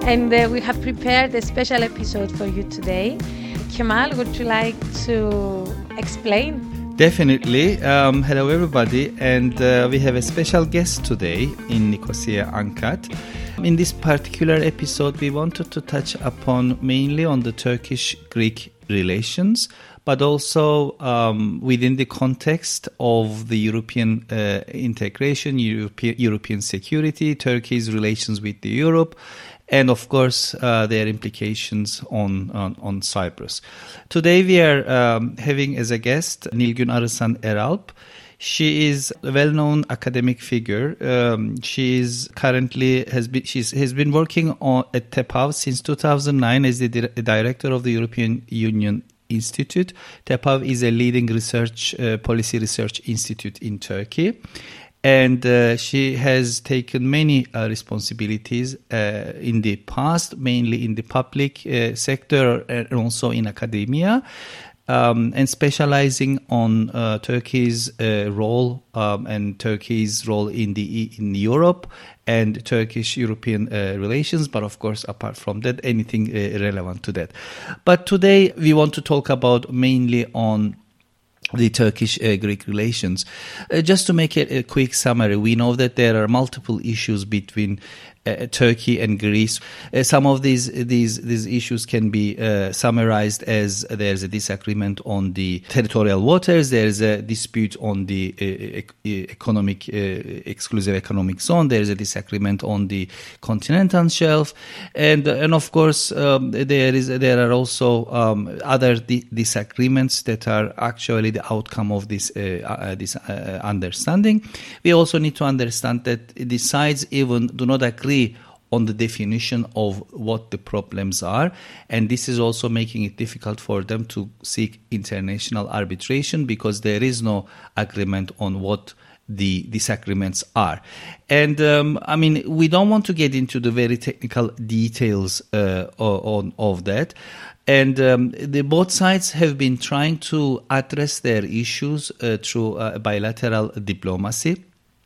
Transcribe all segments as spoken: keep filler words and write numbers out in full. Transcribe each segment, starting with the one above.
and uh, we have prepared a special episode for you today. Kemal, would you like to explain? Definitely. Um, hello, everybody. And uh, we have a special guest today in Nicosia UNCAD. In this particular episode, we wanted to touch upon mainly on the Turkish-Greek relations, but also um, within the context of the European uh, integration, European, European security, Turkey's relations with the Europe, and of course uh, their implications on, on, on Cyprus. Today we are um, having as a guest Nilgün Arısan Eralp. She is a well-known academic figure. Um, she is currently has been she's has been working on at TEPAV since two thousand nine as the di- director of the European Union Institute. TEPAV is a leading research uh, policy research institute in Turkey. And uh, she has taken many uh, responsibilities uh, in the past, mainly in the public uh, sector and also in academia, um, and specializing on uh, Turkey's uh, role um, and Turkey's role in the in Europe and Turkish-European uh, relations. But of course, apart from that, anything uh, relevant to that. But today we want to talk about mainly on the Turkish-Greek uh, relations. Uh, just to make it a quick summary, we know that there are multiple issues between uh, Turkey and Greece. Uh, some of these these these issues can be uh, summarized as there's a disagreement on the territorial waters, there's a dispute on the uh, e- economic uh, exclusive economic zone, there's a disagreement on the continental shelf, and and of course um, there is there are also um, other di- disagreements that are actually the outcome of this uh, uh, this uh, understanding. We also need to understand that the sides even do not agree on the definition of what the problems are, and this is also making it difficult for them to seek international arbitration because there is no agreement on what the disagreements are. And um, I mean, we don't want to get into the very technical details uh, on of that. And um, the both sides have been trying to address their issues uh, through uh, bilateral diplomacy.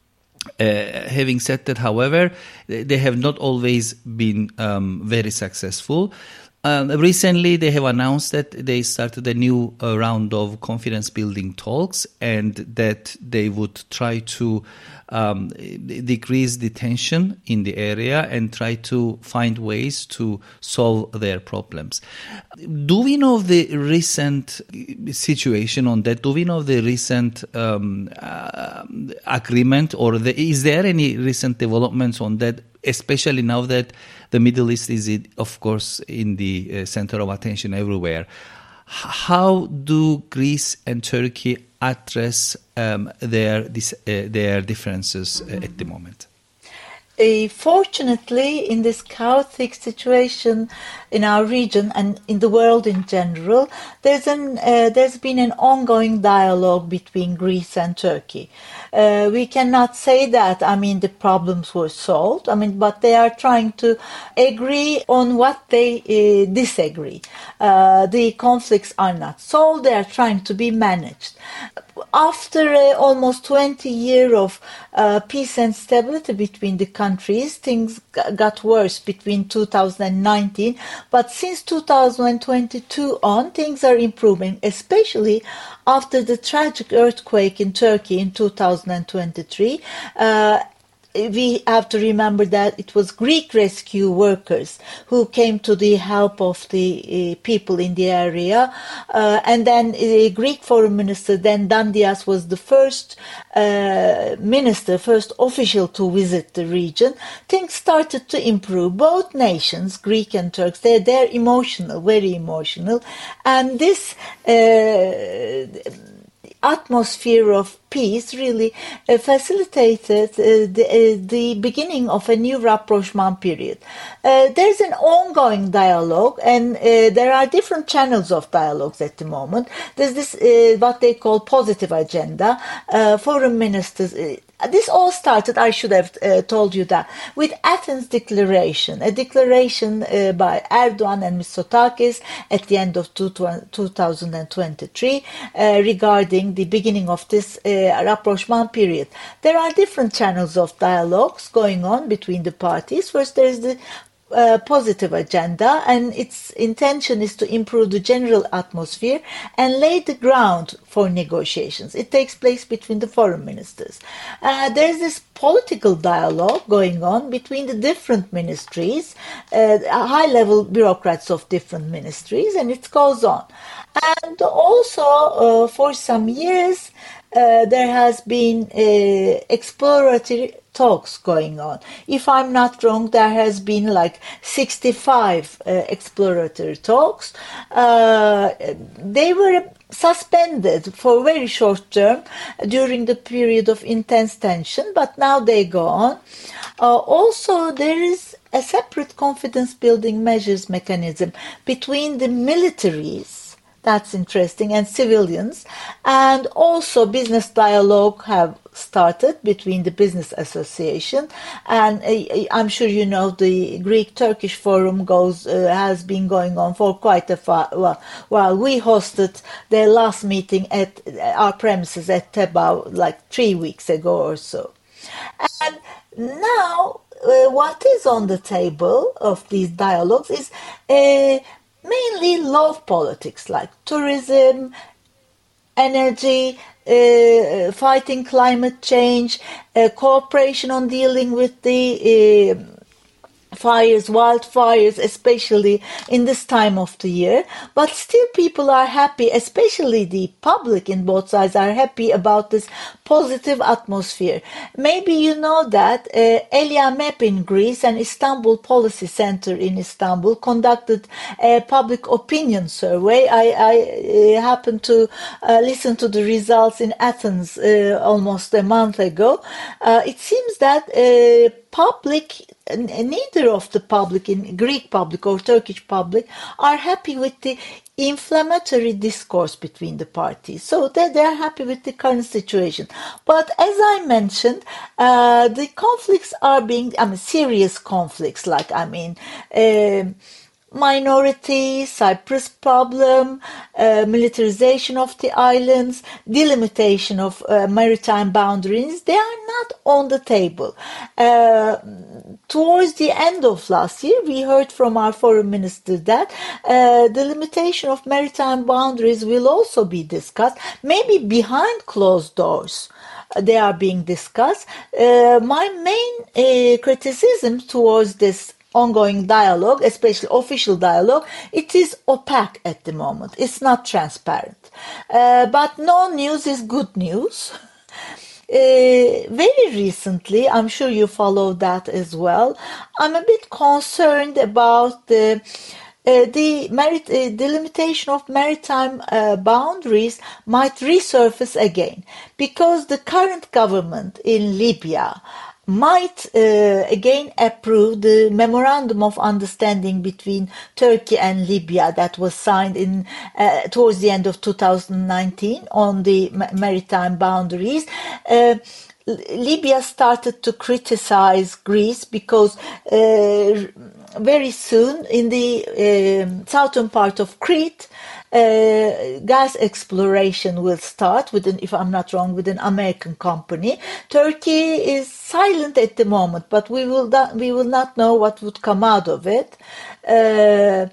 Uh, having said that, however, they have not always been um, very successful. Um, recently, they have announced that they started a new uh, round of confidence-building talks and that they would try to um, decrease the tension in the area and try to find ways to solve their problems. Do we know the recent situation on that? Do we know the recent um, uh, agreement, or the, is there any recent developments on that, especially now that the Middle East is, of course, in the uh, center of attention everywhere? How do Greece and Turkey address um, their this, uh, their differences uh, at the moment? Uh, fortunately, in this chaotic situation in our region and in the world in general, there's an uh, there's been an ongoing dialogue between Greece and Turkey. Uh, we cannot say that, I mean, the problems were solved, I mean, but they are trying to agree on what they uh, disagree. Uh, the conflicts are not solved, they are trying to be managed. After uh, almost twenty years of uh, peace and stability between the countries, things g- got worse between two thousand nineteen, but since two thousand twenty-two on, things are improving, especially after the tragic earthquake in Turkey in two thousand twenty-three. Uh, we have to remember that it was Greek rescue workers who came to the help of the uh, people in the area. Uh, and then the uh, Greek foreign minister, then Dandias, was the first uh, minister, first official to visit the region. Things started to improve. Both nations, Greek and Turks, they're, they're emotional, very emotional. And this Uh, atmosphere of peace really uh, facilitated uh, the, uh, the beginning of a new rapprochement period. Uh, there's an ongoing dialogue, and uh, there are different channels of dialogues at the moment. There's this, uh, what they call positive agenda. Uh, foreign ministers, uh, this all started, I should have uh, told you that, with Athens Declaration, a declaration uh, by Erdogan and Mitsotakis at the end of two thousand twenty-three uh, regarding the beginning of this uh, rapprochement period. There are different channels of dialogues going on between the parties. First, there is the uh, positive agenda, and its intention is to improve the general atmosphere and lay the ground for negotiations. It takes place between the foreign ministers. Uh, there's this political dialogue going on between the different ministries, uh, high-level bureaucrats of different ministries, and it goes on. And also, uh, for some years, uh, there has been uh, exploratory talks going on. If I'm not wrong, there has been like sixty-five uh, exploratory talks. Uh, they were suspended for very short term during the period of intense tension, but now they go on. Uh, also, there is a separate confidence building measures mechanism between the militaries. That's interesting, and civilians, and also business dialogue have started between the business association, and uh, I'm sure you know the Greek-Turkish forum goes uh, has been going on for quite a while. While we hosted their last meeting at our premises at Tebao like three weeks ago or so, and now uh, what is on the table of these dialogues is a uh, mainly love politics like tourism, energy, uh, fighting climate change, uh, cooperation on dealing with the uh, fires, wildfires, especially in this time of the year. But still people are happy, especially the public in both sides are happy about this positive atmosphere. Maybe you know that uh, Eliamep in Greece and Istanbul Policy Center in Istanbul conducted a public opinion survey. I, I uh, happened to uh, listen to the results in Athens uh, almost a month ago. Uh, it seems that uh, public, neither of the public in Greek public or Turkish public are happy with the inflammatory discourse between the parties. So they, they are happy with the current situation. But as I mentioned, uh, the conflicts are being, I mean, serious conflicts, like, I mean, uh, minority, Cyprus problem, uh, militarization of the islands, delimitation of uh, maritime boundaries, they are not on the table. Uh, towards the end of last year, we heard from our foreign minister that uh, the limitation of maritime boundaries will also be discussed, maybe behind closed doors. They are being discussed. Uh, my main uh, criticism towards this ongoing dialogue, especially official dialogue, it is opaque at the moment. It's not transparent. Uh, but no news is good news. Uh, very recently, I'm sure you follow that as well, I'm a bit concerned about the Uh, the merit, uh, delimitation of maritime uh, boundaries might resurface again because the current government in Libya might uh, again approve the memorandum of understanding between Turkey and Libya that was signed in uh, towards the end of two thousand nineteen on the ma- maritime boundaries. Uh, Libya started to criticize Greece because uh, very soon in the uh, southern part of Crete, uh, gas exploration will start with an, if I'm not wrong, with an American company. Turkey is silent at the moment, but we will not, we will not know what would come out of it. Uh,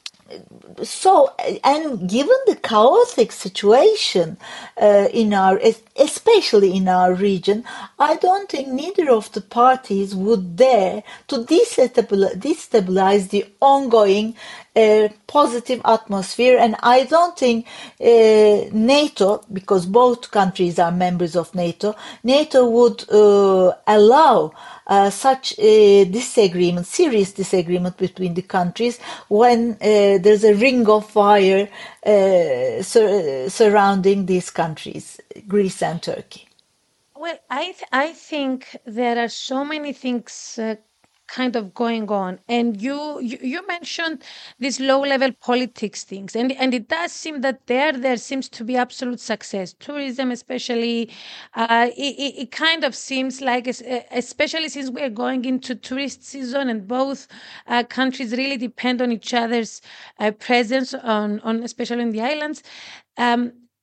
So, and given the chaotic situation uh, in our, especially in our region, I don't think neither of the parties would dare to destabilize, destabilize the ongoing uh, positive atmosphere. And I don't think uh, NATO, because both countries are members of NATO, NATO would uh, allow Uh, such a disagreement, serious disagreement between the countries when uh, there's a ring of fire uh, sur- surrounding these countries, Greece and Turkey. Well, I th- I think there are so many things uh, kind of going on, and you, you you mentioned these low level politics things, and and it does seem that there there seems to be absolute success. Tourism, especially, uh, it, it it kind of seems like, es- eh, especially since we're going into tourist season, and both uh, countries really depend on each other's uh, presence on on especially in the islands. Um,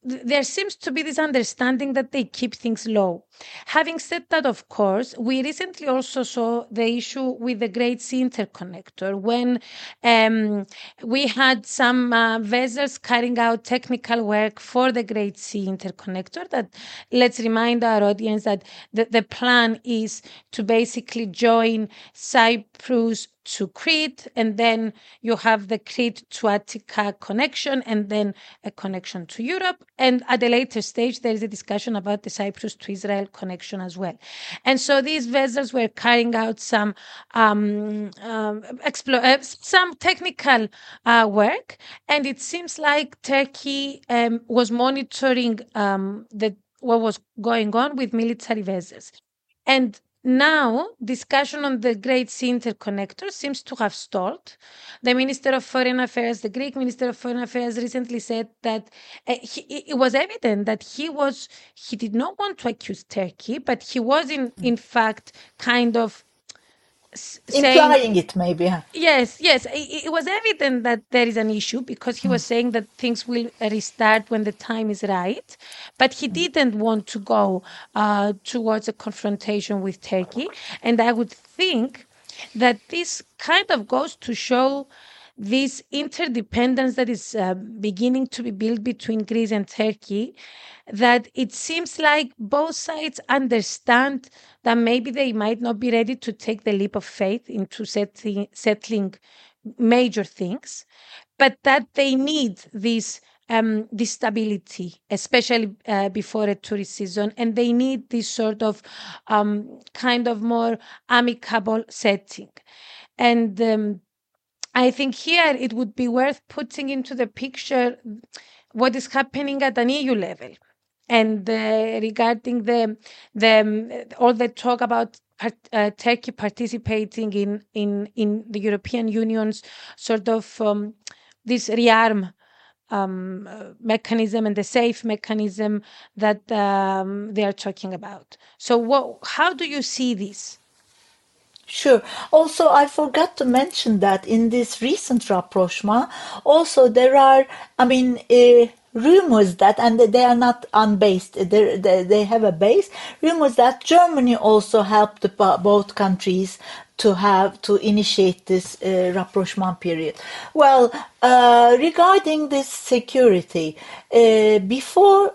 there seems to be this understanding that they keep things low. Having said that, of course, we recently also saw the issue with the Great Sea Interconnector when um, we had some uh, vessels carrying out technical work for the Great Sea Interconnector. That, let's remind our audience that the, the plan is to basically join Cyprus to Crete, and then you have the Crete to Attica connection, and then a connection to Europe. And at a later stage, there is a discussion about the Cyprus to Israel connection as well. And so these vessels were carrying out some um, um, explo- uh, some technical uh, work, and it seems like Turkey um, was monitoring um, the what was going on with military vessels. And now, discussion on the Great Sea Interconnector seems to have stalled. The Minister of Foreign Affairs, the Greek Minister of Foreign Affairs, recently said that uh, he, it was evident that he was he did not want to accuse Turkey, but he was in in fact kind of s- saying Implying it, maybe. Huh? yes, yes, it, it was evident that there is an issue because he was saying that things will restart when the time is right, but he didn't want to go uh, towards a confrontation with Turkey. And I would think that this kind of goes to show this interdependence that is uh, beginning to be built between Greece and Turkey, that it seems like both sides understand that maybe they might not be ready to take the leap of faith into settling, settling major things, but that they need this um, this stability, especially uh, before a tourist season, and they need this sort of um, kind of more amicable setting. And um, I think here it would be worth putting into the picture what is happening at an E U level, and uh, regarding the the um, all the talk about part, uh, Turkey participating in in in the European Union's sort of um, this rearm um, uh, mechanism and the safe mechanism that um, they are talking about. So, what? How do you see this? Sure. Also, I forgot to mention that in this recent rapprochement, also there are, I mean, uh, rumors that, and they are not unbased, they, they, they have a base, rumors that Germany also helped the, both countries to have, to initiate this uh, rapprochement period. Well, uh, regarding this security, uh, before...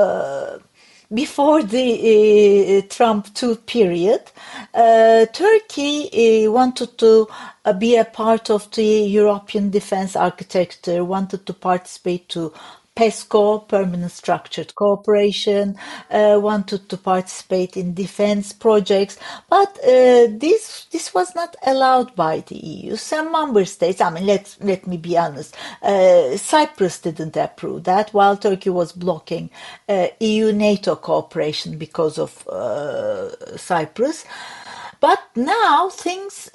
Uh, Before the uh, Trump two period, uh, Turkey uh, wanted to uh, be a part of the European defense architecture, wanted to participate to PESCO, Permanent Structured Cooperation, uh, wanted to participate in defense projects, but uh, this this was not allowed by the E U. Some member states, I mean, let let me be honest, uh, Cyprus didn't approve that, while Turkey was blocking uh, E U-NATO cooperation because of uh, Cyprus. But now things,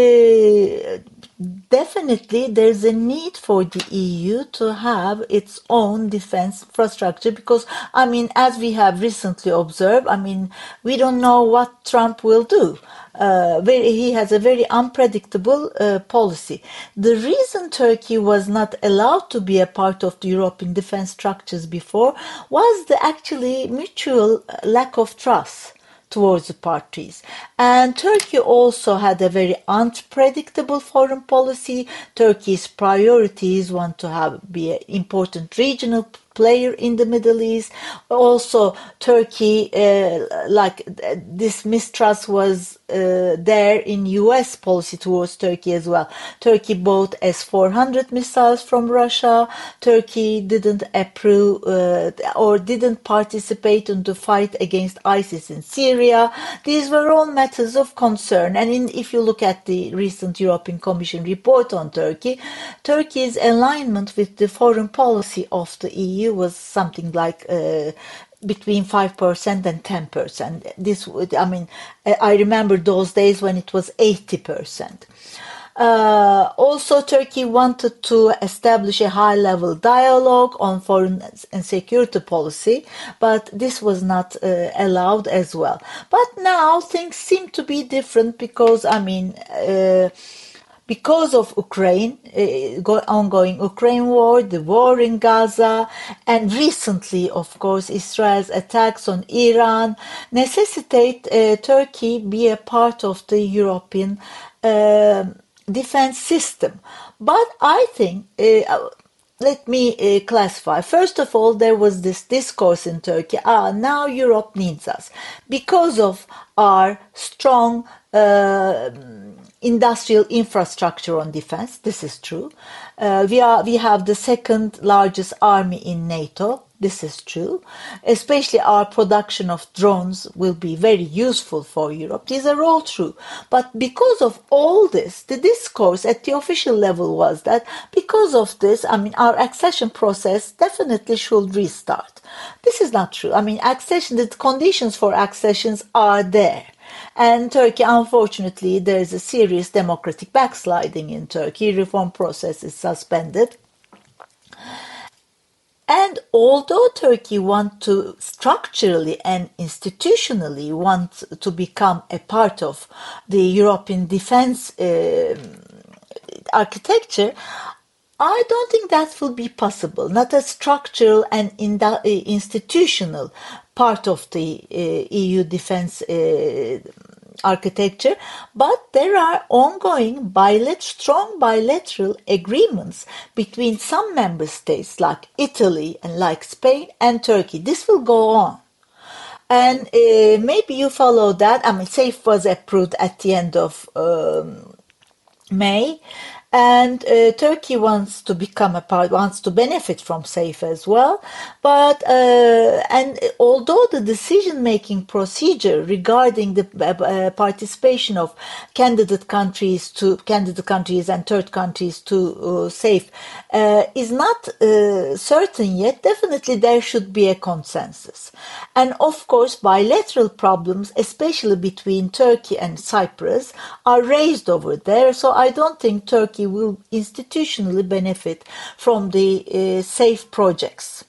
uh, definitely there's a need for the E U to have its own defense infrastructure because, I mean, as we have recently observed, I mean, we don't know what Trump will do. Uh, very, he has a very unpredictable uh, policy. The reason Turkey was not allowed to be a part of the European defense structures before was the actually mutual lack of trust towards the parties. And Turkey also had a very unpredictable foreign policy. Turkey's priorities want to have be an important regional player in the Middle East. Also, Turkey, uh, like this mistrust was uh, there in U S policy towards Turkey as well. Turkey bought S four hundred missiles from Russia. Turkey didn't approve uh, or didn't participate in the fight against ISIS in Syria. These were all matters of concern. And in, if you look at the recent European Commission report on Turkey, Turkey's alignment with the foreign policy of the E U was something like uh, between five percent and ten percent. This would, I mean, I remember those days when it was eighty percent. Uh, also, Turkey wanted to establish a high-level dialogue on foreign and security policy, but this was not uh, allowed as well. But now things seem to be different because, I mean, uh, because of Ukraine, uh, ongoing Ukraine war, the war in Gaza, and recently, of course, Israel's attacks on Iran, necessitate uh, Turkey be a part of the European uh, defense system. But I think, uh, let me uh, classify. First of all, there was this discourse in Turkey, ah, now Europe needs us because of our strong uh, industrial infrastructure on defense. This is true. Uh, we are we have the second largest army in NATO. This is true. Especially our production of drones will be very useful for Europe. These are all true. But because of all this, the discourse at the official level was that because of this, I mean, our accession process definitely should restart. This is not true. I mean, accession, the conditions for accessions are there. And Turkey, unfortunately, there is a serious democratic backsliding in Turkey. Reform process is suspended. And although Turkey wants to structurally and institutionally want to become a part of the European defense uh, architecture, I don't think that will be possible. Not a structural and institutional part of the uh, E U defense uh, architecture, but there are ongoing bilateral, strong bilateral agreements between some member states like Italy and like Spain and Turkey. This will go on. And uh, maybe you follow that. I mean, SAFE was approved at the end of um, May. And uh, Turkey wants to become a part, wants to benefit from SAFE as well. But uh, and although the decision-making procedure regarding the uh, participation of candidate countries to candidate countries and third countries to uh, SAFE uh, is not uh, certain yet, definitely there should be a consensus. And of course, bilateral problems, especially between Turkey and Cyprus, are raised over there. So I don't think Turkey will institutionally benefit from the uh, SAFE projects.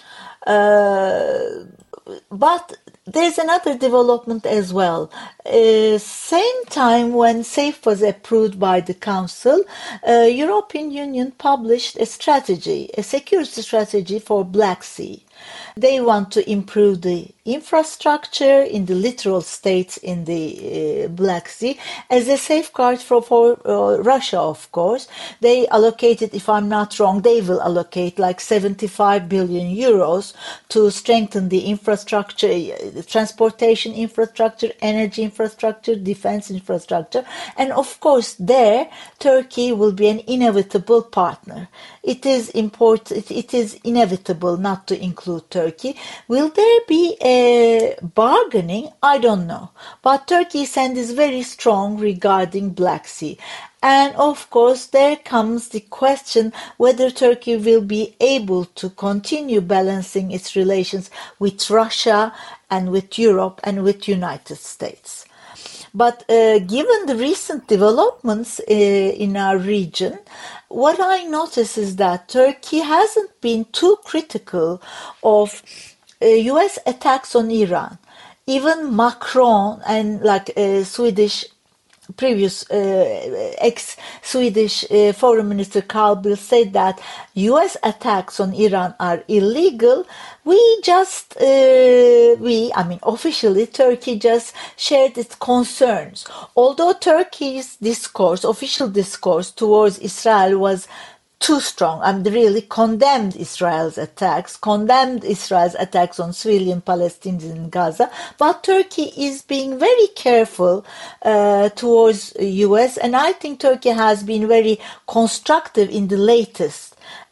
Uh, but there's another development as well. Uh, same time when SAFE was approved by the Council, uh, European Union published a strategy, a security strategy for Black Sea. They want to improve the infrastructure in the littoral states in the uh, Black Sea as a safeguard for, for uh, Russia, of course. They allocated, if I'm not wrong, they will allocate like seventy-five billion euros to strengthen the infrastructure, the transportation infrastructure, energy infrastructure, defense infrastructure. And of course, there, Turkey will be an inevitable partner. It is important, it is inevitable not to include Turkey. Will there be a bargaining? I don't know. But Turkey's stand is very strong regarding Black Sea. And of course, there comes the question whether Turkey will be able to continue balancing its relations with Russia and with Europe and with United States. But uh, given the recent developments uh, in our region, what I notice is that Turkey hasn't been too critical of uh, U S attacks on Iran. Even Macron and like uh, Swedish previous uh, ex-Swedish uh, Foreign Minister Carl Bildt said that U S attacks on Iran are illegal. We just, uh, we, I mean, officially, Turkey just shared its concerns. Although Turkey's discourse, official discourse towards Israel was too strong. I mean, really condemned Israel's attacks, condemned Israel's attacks on civilian Palestinians in Gaza. But Turkey is being very careful uh, towards U S, and I think Turkey has been very constructive in the latest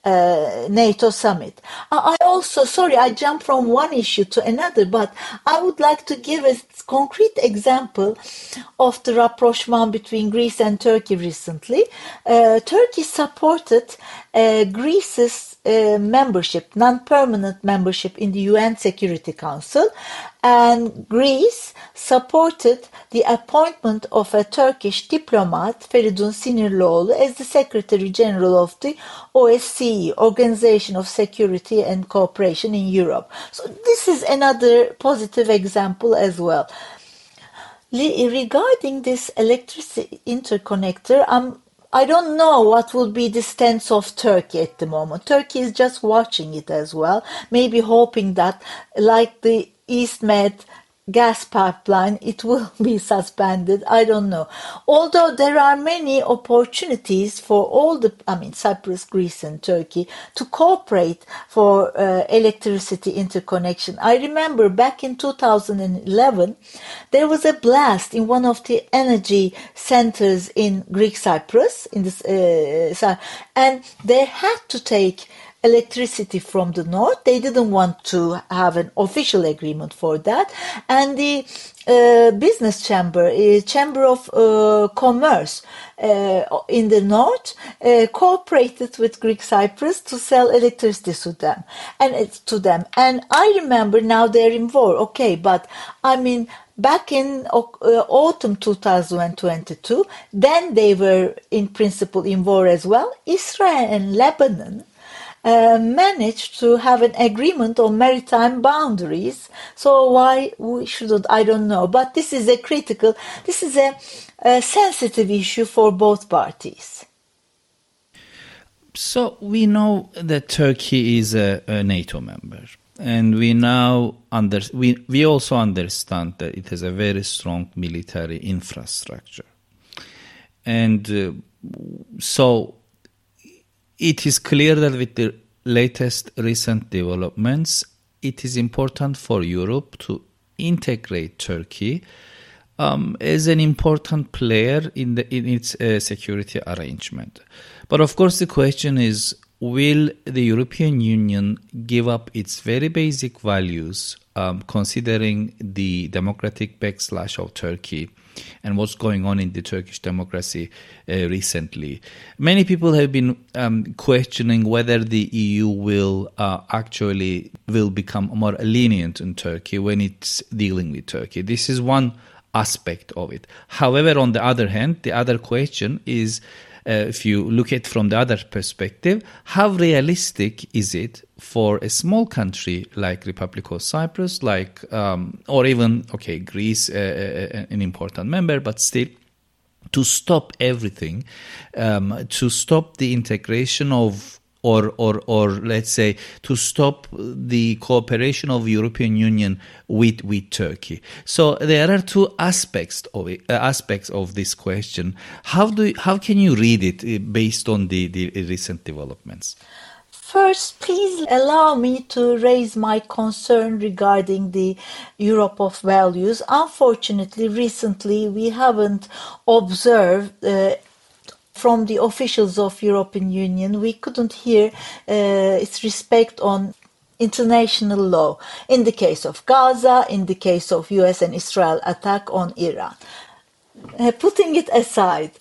Uh, NATO summit. I also, sorry, I jumped from one issue to another, but I would like to give a concrete example of the rapprochement between Greece and Turkey recently. Uh, Turkey supported uh, Greece's uh, membership, non-permanent membership in the U N Security Council, and Greece supported the appointment of a Turkish diplomat, Feridun Sinirlioğlu, as the Secretary General of the O S C E, Organization of Security and Cooperation in Europe. So this is another positive example as well. Regarding this electricity interconnector, I'm I don't know what will be the stance of Turkey at the moment. Turkey is just watching it as well, maybe hoping that, like the East Med gas pipeline, it will be suspended. I don't know. Although there are many opportunities for all the, I mean, Cyprus, Greece and Turkey to cooperate for uh, electricity interconnection. I remember back in two thousand eleven, there was a blast in one of the energy centers in Greek Cyprus, in this, uh, and they had to take electricity from the north. They didn't want to have an official agreement for that. And the uh, business chamber, uh, chamber of uh, commerce uh, in the north, uh, cooperated with Greek Cyprus to sell electricity to them. And it's to them. And I remember now they're in war. Okay, but I mean, back in uh, autumn two thousand twenty-two, then they were in principle in war as well. Israel and Lebanon Uh, managed to have an agreement on maritime boundaries. So why we shouldn't, I don't know. But this is a critical, this is a, a sensitive issue for both parties. So we know that Turkey is a, a NATO member. And we now under, we, we also understand that it has a very strong military infrastructure. And uh, so it is clear that with the latest recent developments, it is important for Europe to integrate Turkey um, as an important player in, the, in its uh, security arrangement. But of course, the question is, will the European Union give up its very basic values, um, considering the democratic backslash of Turkey and what's going on in the Turkish democracy uh, recently? Many people have been um, questioning whether the E U will uh, actually will become more lenient in Turkey when it's dealing with Turkey. This is one aspect of it. However, on the other hand, the other question is, uh, if you look at it from the other perspective, how realistic is it for a small country like Republic of Cyprus, like um, or even okay Greece, uh, an important member, but still, to stop everything, um, to stop the integration of, or or or let's say, to stop the cooperation of European Union with with Turkey. So there are two aspects of it, uh, aspects of this question. How do how can you read it uh, based on the, the recent developments? First, please allow me to raise my concern regarding the Europe of values. Unfortunately, recently we haven't observed uh, from the officials of European Union, we couldn't hear uh, its respect on international law. In the case of Gaza, in the case of U S and Israel attack on Iran. Uh, putting it aside,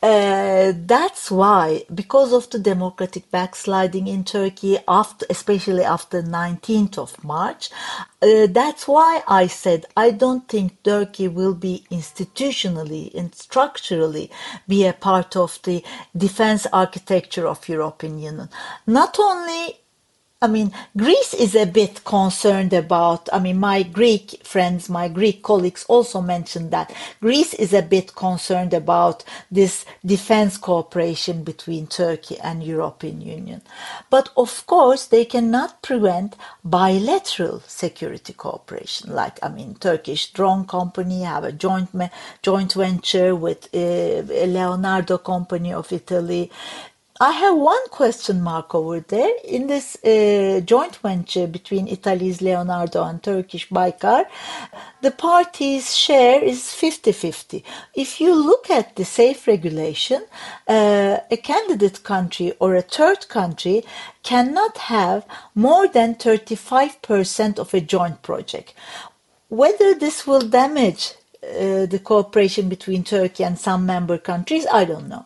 uh, that's why, because of the democratic backsliding in Turkey, after, especially after nineteenth of March, uh, that's why I said I don't think Turkey will be institutionally and structurally be a part of the defense architecture of European Union. Not only I mean, Greece is a bit concerned about, I mean, my Greek friends, my Greek colleagues also mentioned that Greece is a bit concerned about this defense cooperation between Turkey and European Union. But of course, they cannot prevent bilateral security cooperation. Like, I mean, Turkish drone company have a joint joint venture with uh, Leonardo company of Italy. I have one question mark over there. In this uh, joint venture between Italy's Leonardo and Turkish Baykar, the parties' share is fifty-fifty. If you look at the safe regulation, uh, a candidate country or a third country cannot have more than thirty-five percent of a joint project. Whether this will damage uh, the cooperation between Turkey and some member countries, I don't know.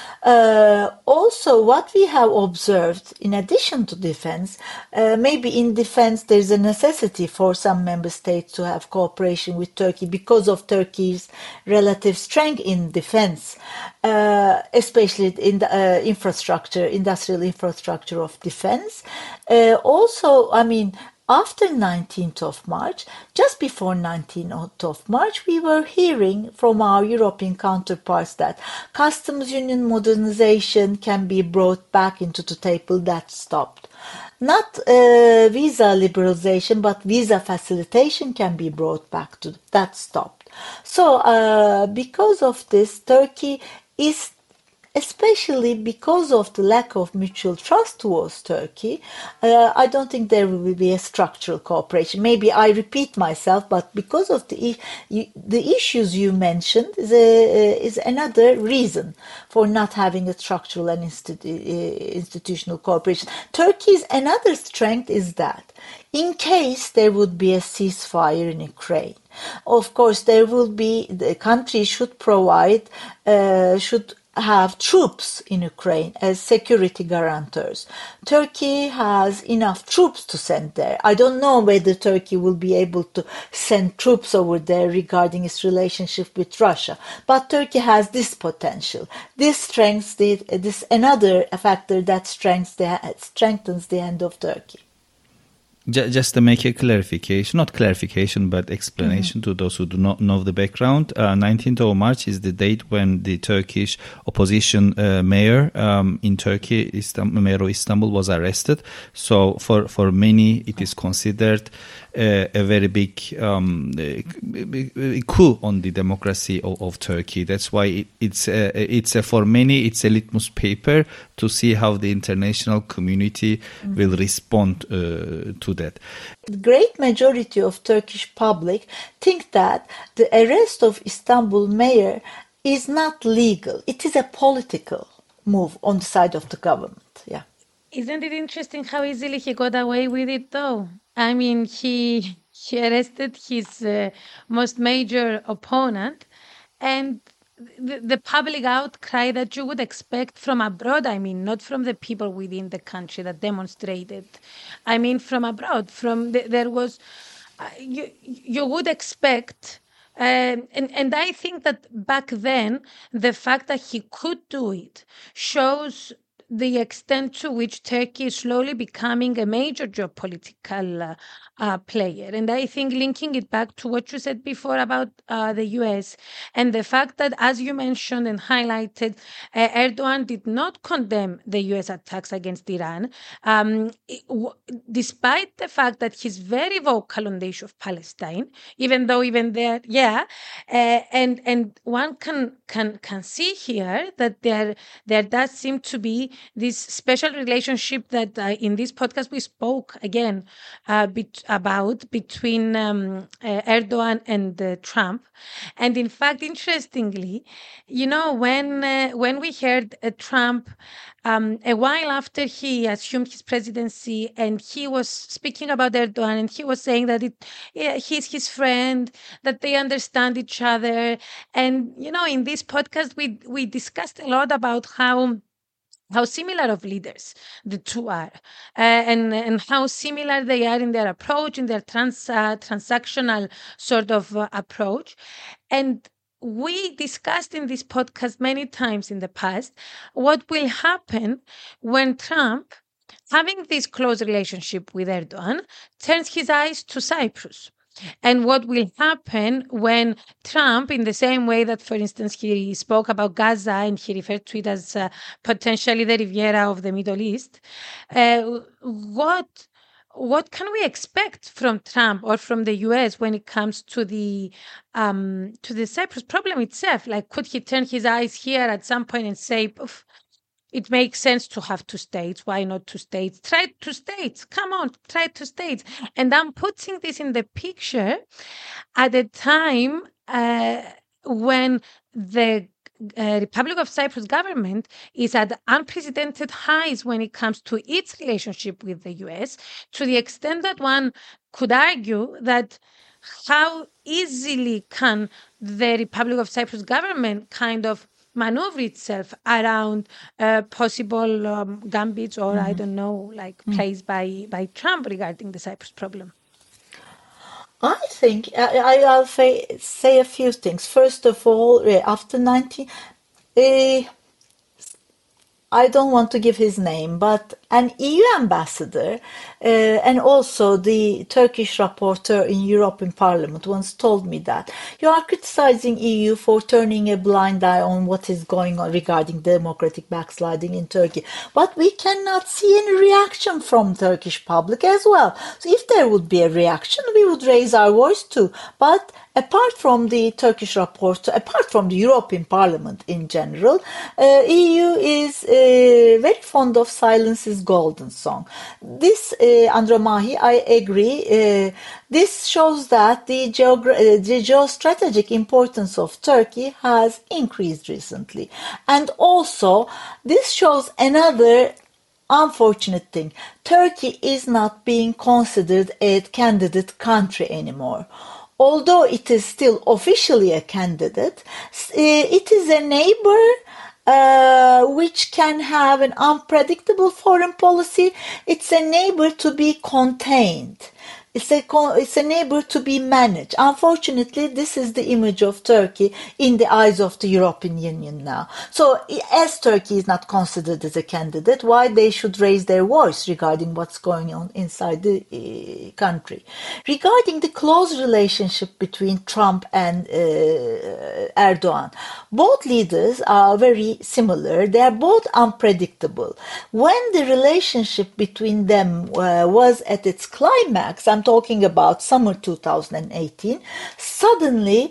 Uh, also, what we have observed, in addition to defense, uh, maybe in defense there's a necessity for some member states to have cooperation with Turkey because of Turkey's relative strength in defense, uh, especially in the uh, infrastructure, industrial infrastructure of defense. Uh, also, I mean, After nineteenth of March, just before nineteenth of March, we were hearing from our European counterparts that customs union modernization can be brought back into the table. That stopped. Not uh, visa liberalization, but visa facilitation can be brought back to that stopped. So uh, because of this, Turkey is, especially because of the lack of mutual trust towards Turkey, uh, I don't think there will be a structural cooperation. Maybe I repeat myself, but because of the the issues you mentioned is, a, is another reason for not having a structural and institu- institutional cooperation. Turkey's another strength is that in case there would be a ceasefire in Ukraine, of course there will be, the country should provide, uh, should have troops in Ukraine as security guarantors. Turkey has enough troops to send there. I don't know whether Turkey will be able to send troops over there regarding its relationship with Russia, but Turkey has this potential. This strengthens the, this another factor that strengthens the, strengthens the hand of Turkey. Just to make a clarification, not clarification, but explanation mm-hmm. to those who do not know the background, uh, nineteenth of March is the date when the Turkish opposition uh, mayor um, in Turkey, Istanbul, Mayor of Istanbul, was arrested. So for, for many, it is considered uh, a very big um, coup on the democracy of, of Turkey. That's why it, it's uh, it's a, for many, it's a litmus paper to see how the international community mm-hmm. will respond uh, to that. The great majority of Turkish public think that the arrest of Istanbul mayor is not legal. It is a political move on the side of the government. Yeah. Isn't it interesting how easily he got away with it, though? I mean, he he arrested his uh, most major opponent, and the, the public outcry that you would expect from abroad, I mean, not from the people within the country that demonstrated, I mean, from abroad, from the, there was, uh, you, you would expect, um, and, and I think that back then, the fact that he could do it shows the extent to which Turkey is slowly becoming a major geopolitical uh, uh, player. And I think linking it back to what you said before about uh, the U S and the fact that, as you mentioned and highlighted, uh, Erdogan did not condemn the U S attacks against Iran, um, it, w- despite the fact that he's very vocal on the issue of Palestine, even though even there, yeah, uh, and and one can can can see here that there there does seem to be this special relationship that uh, in this podcast we spoke again uh, bet- about between um, uh, Erdogan and uh, Trump. And in fact, interestingly, you know, when uh, when we heard uh, Trump um, a while after he assumed his presidency, and he was speaking about Erdogan, and he was saying that it, yeah, he's his friend, that they understand each other. And you know, in this podcast, we we discussed a lot about how how similar of leaders the two are, uh, and and how similar they are in their approach, in their trans uh, transactional sort of uh, approach. And we discussed in this podcast many times in the past what will happen when Trump, having this close relationship with Erdogan, turns his eyes to Cyprus. And what will happen when Trump, in the same way that, for instance, he spoke about Gaza and he referred to it as uh, potentially the Riviera of the Middle East, uh, what what can we expect from Trump or from the U S when it comes to the um, to the Cyprus problem itself? Like, could he turn his eyes here at some point and say, "Poof, it makes sense to have two states. Why not two states? Try two states. Come on, try two states." And I'm putting this in the picture at a time uh, when the uh, Republic of Cyprus government is at unprecedented highs when it comes to its relationship with the U S, to the extent that one could argue that how easily can the Republic of Cyprus government kind of maneuver itself around uh, possible um, gambits or, mm-hmm. I don't know, like mm-hmm. plays by, by Trump regarding the Cyprus problem? I think I, I'll say, say a few things. First of all, after nineteen, uh, I don't want to give his name, but an E U ambassador uh, and also the Turkish rapporteur in European Parliament once told me that you are criticizing E U for turning a blind eye on what is going on regarding democratic backsliding in Turkey, but we cannot see any reaction from Turkish public as well. So if there would be a reaction, we would raise our voice too. But apart from the Turkish rapporteur, apart from the European Parliament in general, uh, E U is uh, very fond of silence is golden song. This, uh, Andromahi, I agree. Uh, this shows that the, geogra- uh, the geostrategic importance of Turkey has increased recently. And also, this shows another unfortunate thing. Turkey is not being considered a candidate country anymore. Although it is still officially a candidate, it is a neighbor uh, which can have an unpredictable foreign policy. It's a neighbor to be contained. It's a, it's a neighbor to be managed. Unfortunately, this is the image of Turkey in the eyes of the European Union now. So, as Turkey is not considered as a candidate, why they should raise their voice regarding what's going on inside the uh, country. Regarding the close relationship between Trump and uh, Erdogan, both leaders are very similar. They are both unpredictable. When the relationship between them uh, was at its climax, I'm talking about summer two thousand eighteen, suddenly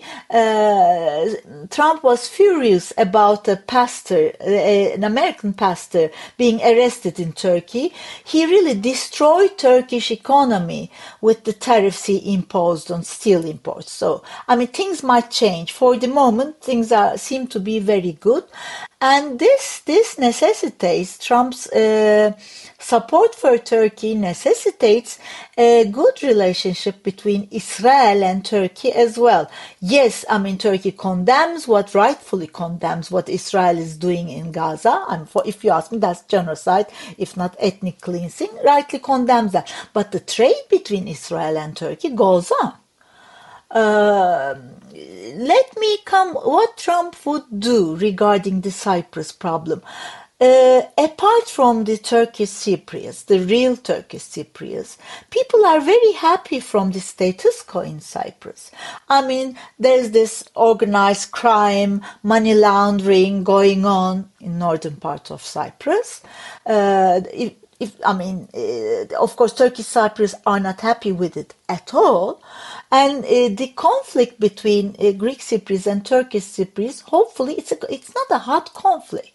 uh, Trump was furious about a pastor, uh, an American pastor, being arrested in Turkey. He really destroyed Turkish economy with the tariffs he imposed on steel imports. So, I mean, things might change. For the moment, things are seem to be very good. And this this necessitates Trump's uh, support for Turkey necessitates a good relationship between Israel and Turkey as well. Yes, I mean, Turkey condemns what rightfully condemns what Israel is doing in Gaza. And for, if you ask me, that's genocide, if not ethnic cleansing, rightly condemns that. But the trade between Israel and Turkey goes on. Uh, let me come what Trump would do regarding the Cyprus problem. Uh, apart from the Turkish Cypriots, the real Turkish Cypriots, people are very happy from the status quo in Cyprus. I mean, there's this organized crime, money laundering going on in northern part of Cyprus. Uh, if, if, I mean, uh, of course, Turkish Cypriots are not happy with it at all. And uh, the conflict between uh, Greek Cypriots and Turkish Cypriots, hopefully, it's a, it's not a hot conflict.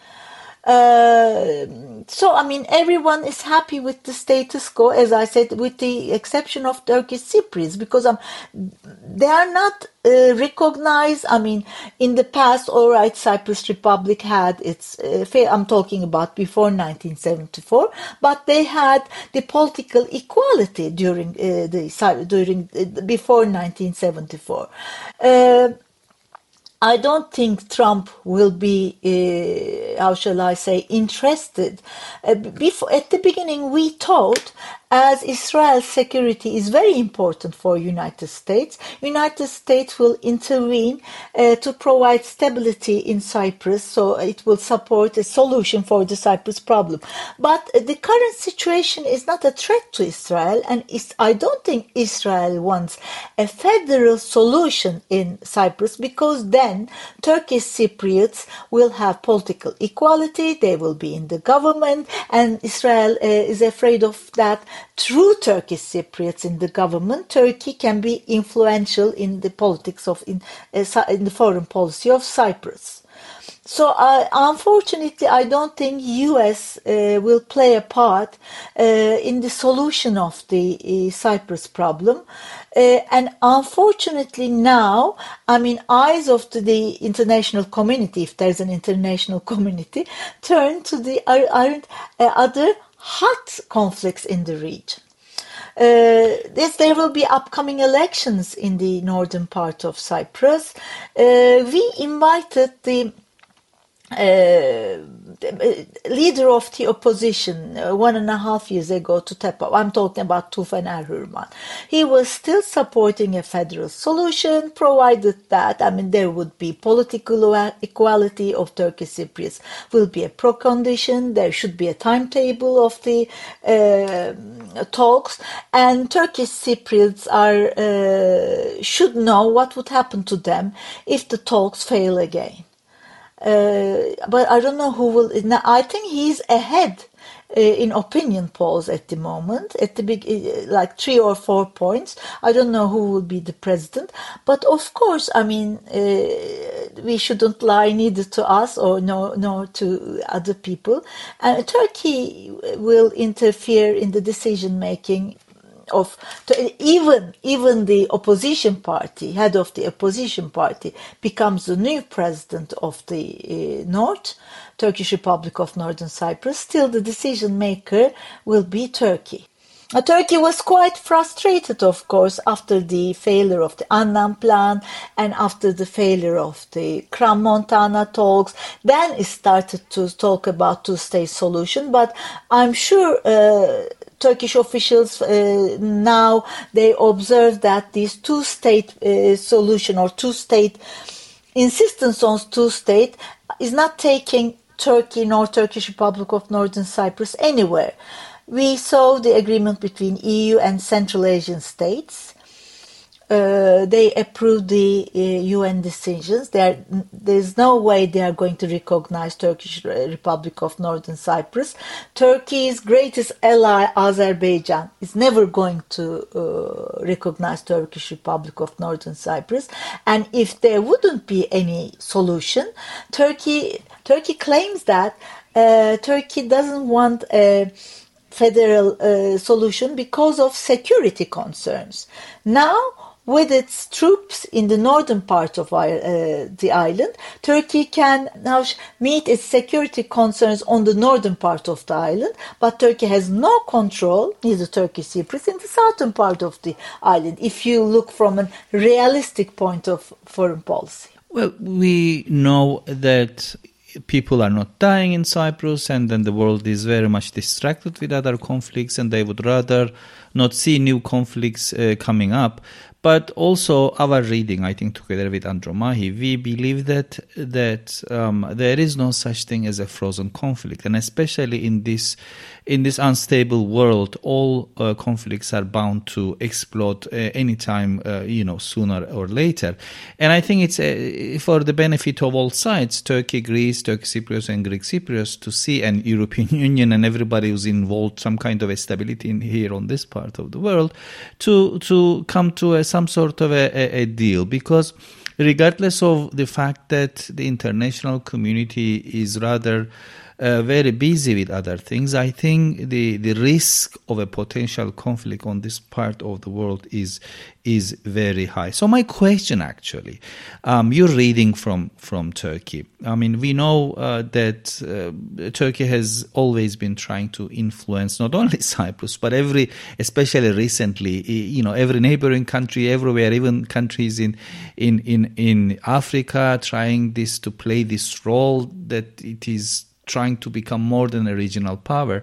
Uh, so, I mean, everyone is happy with the status quo, as I said, with the exception of Turkish Cypriots, because um, they are not uh, recognized. I mean, in the past, all right, Cyprus Republic had its, uh, I'm talking about before nineteen seventy-four, but they had the political equality during uh, the during uh, before nineteen seventy-four. Uh, I don't think Trump will be, uh, how shall I say, interested. Uh, before, at the beginning, we thought, as Israel's security is very important for United States, United States will intervene uh, to provide stability in Cyprus, so it will support a solution for the Cyprus problem. But uh, the current situation is not a threat to Israel, and I don't think Israel wants a federal solution in Cyprus, because then Turkish Cypriots will have political equality, they will be in the government, and Israel uh, is afraid of that. Through Turkish Cypriots in the government, Turkey can be influential in the politics of in, uh, in the foreign policy of Cyprus. So, uh, unfortunately, I don't think U S uh, will play a part uh, in the solution of the uh, Cyprus problem. Uh, and unfortunately now, I mean, eyes of the, the international community, if there's an international community, turn to the uh, uh, other hot conflicts in the region. Uh, this, there will be upcoming elections in the northern part of Cyprus. Uh, we invited the uh, leader of the opposition uh, one and a half years ago to Tepe, I'm talking about Tufan Erhürman, he was still supporting a federal solution, provided that, I mean, there would be political equality of Turkish Cypriots, will be a pro-condition, there should be a timetable of the uh, talks, and Turkish Cypriots are uh, should know what would happen to them if the talks fail again. Uh, but I don't know who will. I think he's ahead uh, in opinion polls at the moment, at the big, uh, like three or four points. I don't know who will be the president. But of course, I mean, uh, we shouldn't lie neither to us or nor, nor to other people. And Turkey will interfere in the decision making of even even the opposition party, head of the opposition party, becomes the new president of the uh, North, Turkish Republic of Northern Cyprus. Still, the decision maker will be Turkey. Uh, Turkey was quite frustrated, of course, after the failure of the Annan Plan and after the failure of the Crans-Montana talks. Then it started to talk about two-state solution, but I'm sure uh, Turkish officials uh, now, they observe that this two-state uh, solution or two-state insistence on two-state is not taking Turkey nor Turkish Republic of Northern Cyprus anywhere. We saw the agreement between E U and Central Asian states. Uh, they approved the uh, U N decisions. There is no way they are going to recognize Turkish Republic of Northern Cyprus. Turkey's greatest ally, Azerbaijan, is never going to uh, recognize Turkish Republic of Northern Cyprus. And if there wouldn't be any solution, Turkey Turkey claims that uh, Turkey doesn't want a federal uh, solution because of security concerns. Now, with its troops in the northern part of uh, the island, Turkey can now meet its security concerns on the northern part of the island, but Turkey has no control, neither Turkish Cyprus, in the southern part of the island, if you look from a realistic point of foreign policy. Well, we know that people are not dying in Cyprus, and then the world is very much distracted with other conflicts, and they would rather not see new conflicts uh, coming up. But also our reading, I think, together with Andromachi, we believe that that um, there is no such thing as a frozen conflict, and especially in this in this unstable world, all uh, conflicts are bound to explode uh, anytime, uh, you know, sooner or later. And I think it's uh, for the benefit of all sides, Turkey, Greece, Turkish Cypriots and Greek Cypriots, to see, and European Union and everybody who's involved, some kind of a stability in here on this part of the world, to to come to a, some sort of a, a, a deal, because regardless of the fact that the international community is rather Uh, very busy with other things, I think the, the risk of a potential conflict on this part of the world is is very high. So my question, actually, um, you're reading from, from Turkey. I mean, we know uh, that uh, Turkey has always been trying to influence not only Cyprus, but every, especially recently, you know, every neighboring country, everywhere, even countries in, in, in, in Africa, trying this to play this role that it is trying to become more than a regional power.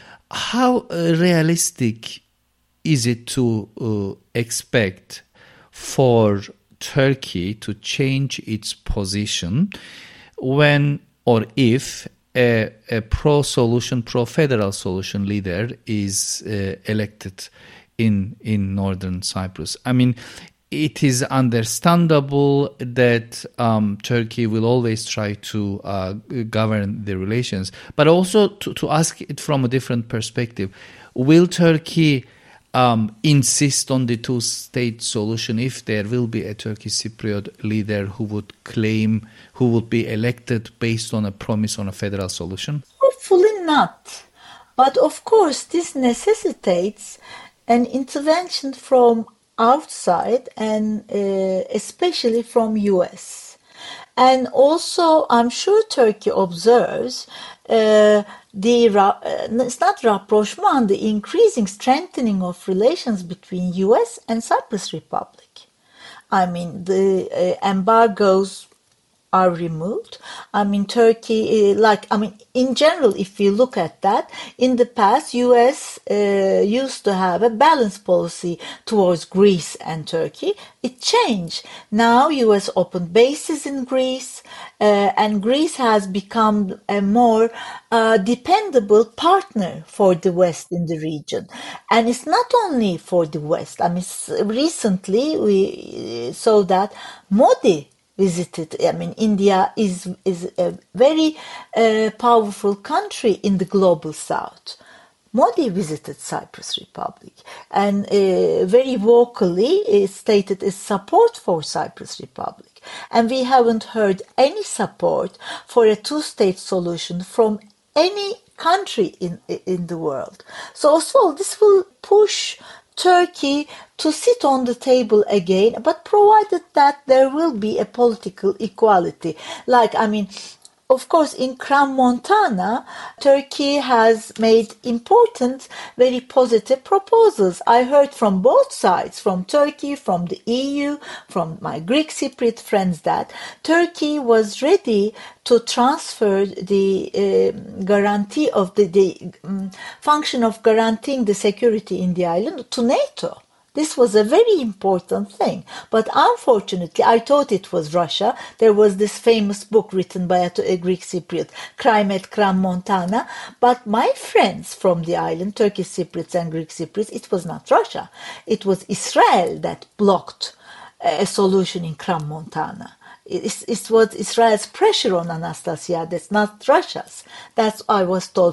How uh, realistic is it to uh, expect for Turkey to change its position when or if a, a pro-solution, pro-federal solution leader is uh, elected in, in northern Cyprus? I mean, it is understandable that um, Turkey will always try to uh, govern the relations, but also to, to ask it from a different perspective. Will Turkey um, insist on the two-state solution if there will be a Turkish Cypriot leader who would claim, who would be elected based on a promise on a federal solution? Hopefully not. But of course, this necessitates an intervention from outside, and uh, especially from U S. And also, I'm sure Turkey observes uh, the, uh, it's not rapprochement, the increasing strengthening of relations between U S and Cyprus Republic. I mean, the uh, embargoes are removed. I mean, Turkey, like, I mean, in general, if you look at that, in the past, U S uh, used to have a balanced policy towards Greece and Turkey. It changed. Now, U S opened bases in Greece, uh, and Greece has become a more uh, dependable partner for the West in the region. And it's not only for the West. I mean, recently we saw that Modi visited. I mean, India is is a very uh, powerful country in the global south. Modi visited Cyprus Republic and uh, very vocally uh, stated his support for Cyprus Republic. And we haven't heard any support for a two-state solution from any country in in the world. So, Oswald, this will push Turkey to sit on the table again, but provided that there will be a political equality. Like, I mean, of course, in Crans-Montana, Turkey has made important, very positive proposals. I heard from both sides, from Turkey, from the E U, from my Greek Cypriot friends, that Turkey was ready to transfer the uh, guarantee of the, the um, function of guaranteeing the security in the island to NATO. This was a very important thing. But unfortunately, I thought it was Russia. There was this famous book written by a, a Greek Cypriot, Crime at Crans-Montana. But my friends from the island, Turkish Cypriots and Greek Cypriots, it was not Russia. It was Israel that blocked a solution in Crans-Montana. It, it was Israel's pressure on Anastasiades, not Russia's. That's what I was told.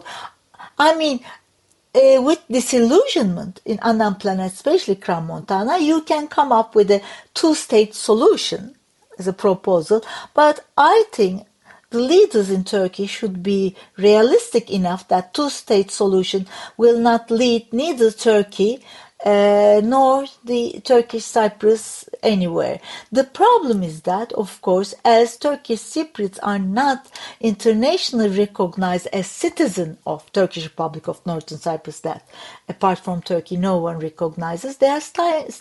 I mean, Uh, with disillusionment in Annan Planet, especially Crans-Montana, you can come up with a two-state solution as a proposal. But I think the leaders in Turkey should be realistic enough that two-state solution will not lead neither Turkey uh, nor the Turkish Cyprus anywhere. The problem is that, of course, as Turkish Cypriots are not internationally recognized as citizens of Turkish Republic of Northern Cyprus, that apart from Turkey no one recognizes, they have st-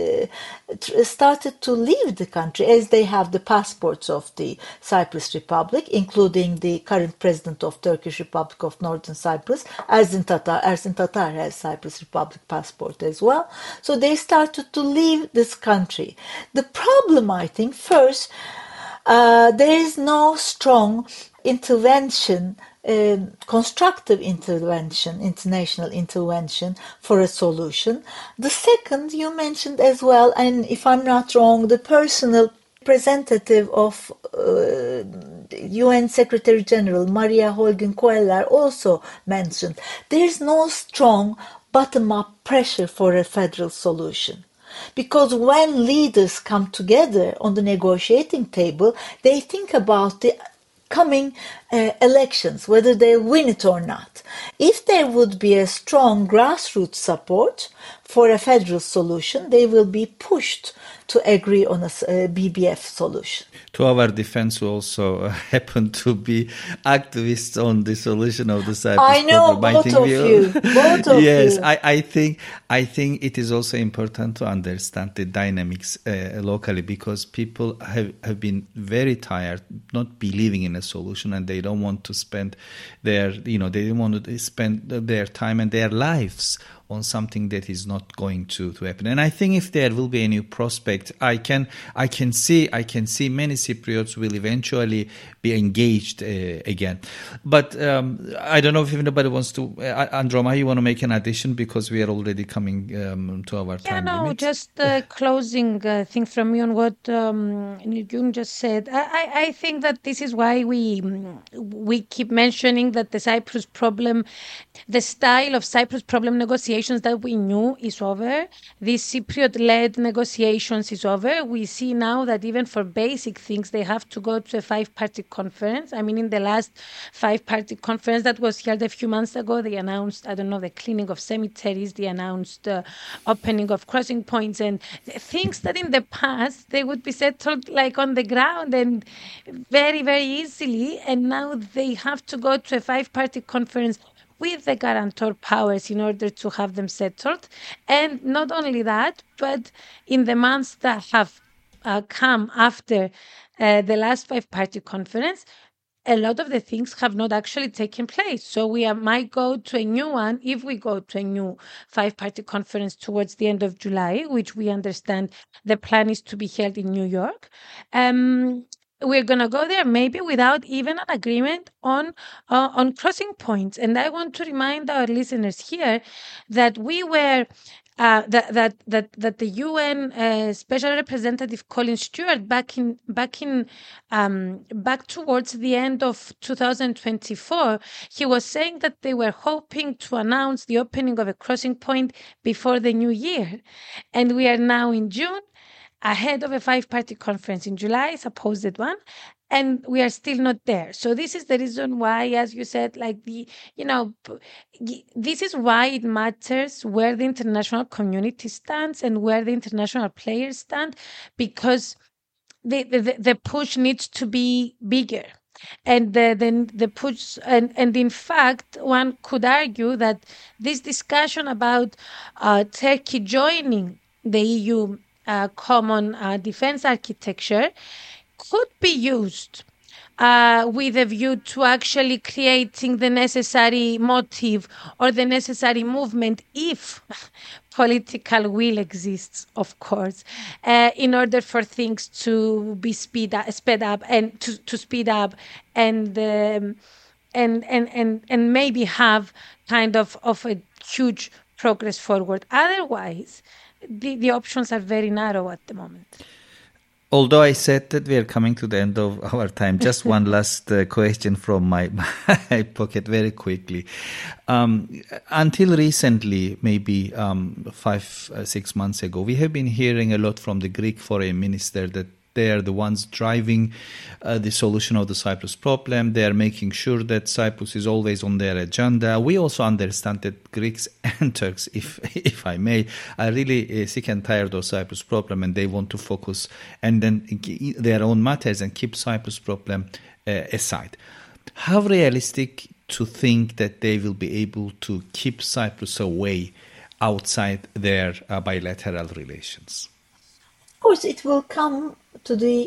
uh, started to leave the country as they have the passports of the Cyprus Republic, including the current president of Turkish Republic of Northern Cyprus, Ersin Tatar. Ersin Tatar has Cyprus Republic passport as well. So they started to leave this country. The problem, I think, first, uh, there is no strong intervention, um, constructive intervention, international intervention for a solution. The second, you mentioned as well, and if I'm not wrong, the personal representative of uh, U N Secretary General Maria Holguín Cuéllar also mentioned, there is no strong bottom-up pressure for a federal solution. Because when leaders come together on the negotiating table, they think about the coming uh, elections, whether they win it or not. If there would be a strong grassroots support for a federal solution, they will be pushed to agree on a uh, B B F solution. To our defense, we also uh, happen to be activists on the solution of the Cyprus I know, problem. both I think of we you. Both of yes, you. I, I think I think it is also important to understand the dynamics uh, locally, because people have, have been very tired not believing in a solution, and they don't want to spend their you know they don't want to spend their time and their lives on something that is not going to, to happen. And I think if there will be a new prospect, I can I can see I can see many Cypriots will eventually be engaged uh, again. But um, I don't know if anybody wants to. Uh, Androma, you want to make an addition, because we are already coming um, to our Yeah, time no, limit. just uh, closing uh, thing from you on what um, Nilgün just said. I, I, I think that this is why we mm, we keep mentioning that the Cyprus problem, the style of Cyprus problem negotiations that we knew is over. This Cypriot-led negotiations is over. We see now that even for basic things, they have to go to a five-party conference. I mean, in the last five-party conference that was held a few months ago, they announced, I don't know, the cleaning of cemeteries, they announced uh, opening of crossing points, and things that in the past they would be settled like on the ground and very, very easily. And now they have to go to a five-party conference with the guarantor powers in order to have them settled. And not only that, but in the months that have uh, come after uh, the last five-party conference, a lot of the things have not actually taken place. So we are, might go to a new one if we go to a new five-party conference towards the end of July, which we understand the plan is to be held in New York. Um, we're going to go there maybe without even an agreement on uh, on crossing points. And I want to remind our listeners here that we were uh, that that that that the U N uh, Special Representative Colin Stewart back in back in um, back towards the end of two thousand twenty-four, he was saying that they were hoping to announce the opening of a crossing point before the new year, and we are now in June, ahead of a five-party conference in July, supposed one, and we are still not there. So this is the reason why, as you said, like the, you know, this is why it matters where the international community stands and where the international players stand, because the, the, the push needs to be bigger. And the, the, the push, and, and in fact, one could argue that this discussion about uh, Turkey joining the E U uh, common uh, defense architecture could be used uh, with a view to actually creating the necessary motive or the necessary movement, if political will exists, of course, uh, in order for things to be speed up, sped up and to, to speed up and um, and and and and maybe have kind of of a huge progress forward. Otherwise, the, the options are very narrow at the moment. Although I said that we are coming to the end of our time, just one last uh, question from my, my pocket very quickly. Um, until recently, maybe um, five, uh, six months ago, we have been hearing a lot from the Greek foreign minister that they are the ones driving uh, the solution of the Cyprus problem. They are making sure that Cyprus is always on their agenda. We also understand that Greeks and Turks, if if I may, are really uh, sick and tired of Cyprus problem, and they want to focus and then their own matters and keep Cyprus problem uh, aside. How realistic to think that they will be able to keep Cyprus away outside their uh, bilateral relations? Of course, it will come to the,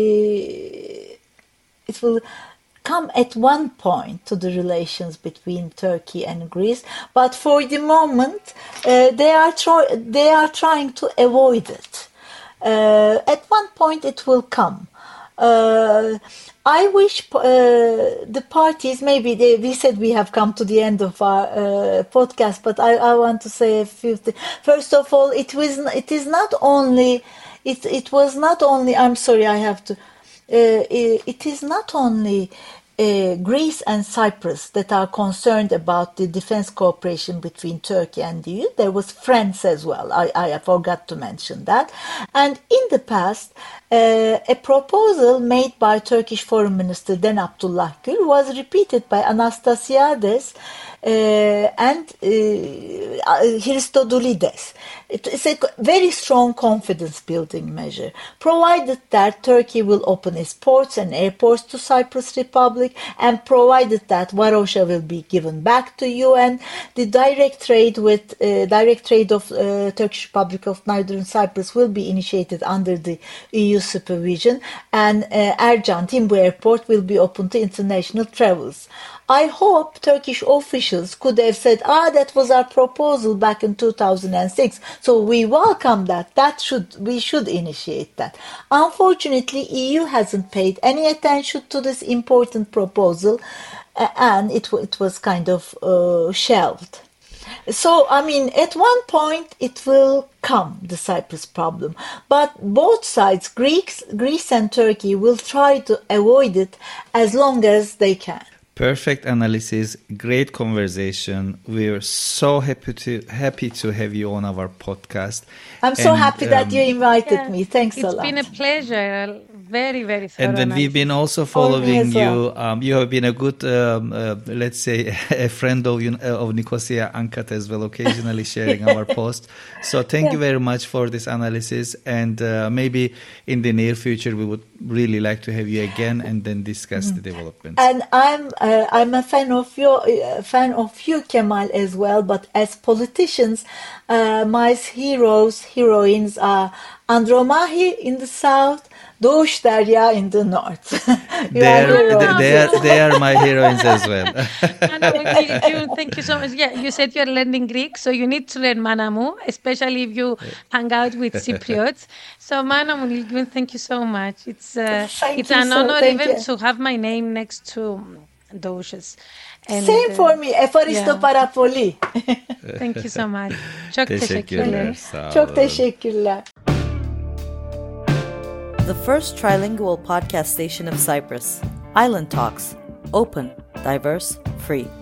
uh, it will come at one point to the relations between Turkey and Greece, but for the moment, uh, they are try- they are trying to avoid it. Uh, at one point, it will come. Uh, I wish uh, the parties, maybe they, we said we have come to the end of our uh, podcast, but I, I want to say a few things. First of all, it was it is not only it it was not only. I'm sorry, I have to. Uh, it, it is not only uh, Greece and Cyprus that are concerned about the defense cooperation between Turkey and the E U. There was France as well. I, I forgot to mention that. And in the past, uh, a proposal made by Turkish Foreign Minister then Abdullah Gül was repeated by Anastasiades uh, and uh, Christodoulides. It's a very strong confidence-building measure, provided that Turkey will open its ports and airports to Cyprus Republic, and provided that Varosha will be given back to U N. The direct trade with uh, direct trade of uh, Turkish Republic of Northern Cyprus will be initiated under the E U supervision, and uh, Ercan Timbu Airport will be open to international travels. I hope Turkish officials could have said, ah, that was our proposal back in two thousand six, so we welcome that. That should we should initiate that. Unfortunately, E U hasn't paid any attention to this important proposal, uh, and it, it was kind of uh, shelved. So, I mean, at one point it will come, the Cyprus problem. But both sides, Greeks, Greece and Turkey, will try to avoid it as long as they can. Perfect analysis, great conversation. We're so happy to happy to have you on our podcast. I'm so and, happy um, that you invited Yeah, me. Thanks it's a lot. been a pleasure. Very, very thorough. And then we've been also For me following as well. you. Um, you have been a good, um, uh, let's say, a friend of uh, of Nicosia Uncut as well, occasionally sharing our posts. So thank Yeah. you very much for this analysis. And uh, maybe in the near future, we would really like to have you again and then discuss the developments. And I'm uh, uh, I'm a fan of your uh, fan of you, Kemal, as well. But as politicians, uh, my heroes, heroines are Andromahi in the south, Doğuş Derya in the north. You They are are, heroes. they, they are they are my heroines as well. Manamu, you- you- thank you so much. Yeah, you said you're learning Greek, so you need to learn Manamu, especially if you hang out with Cypriots. So Manamu, Nilgün, thank you so much. It's uh, Thank it's you an so- honor thank even you. to have my name next to Doğuş's. And, Same uh, for me. Efaristo yeah. Parapoli. Thank you so much. Çok Teşekkürler. teşekkürler. Sağ Çok olun. teşekkürler. The first trilingual podcast station of Cyprus. Island Talks. Open, diverse, free.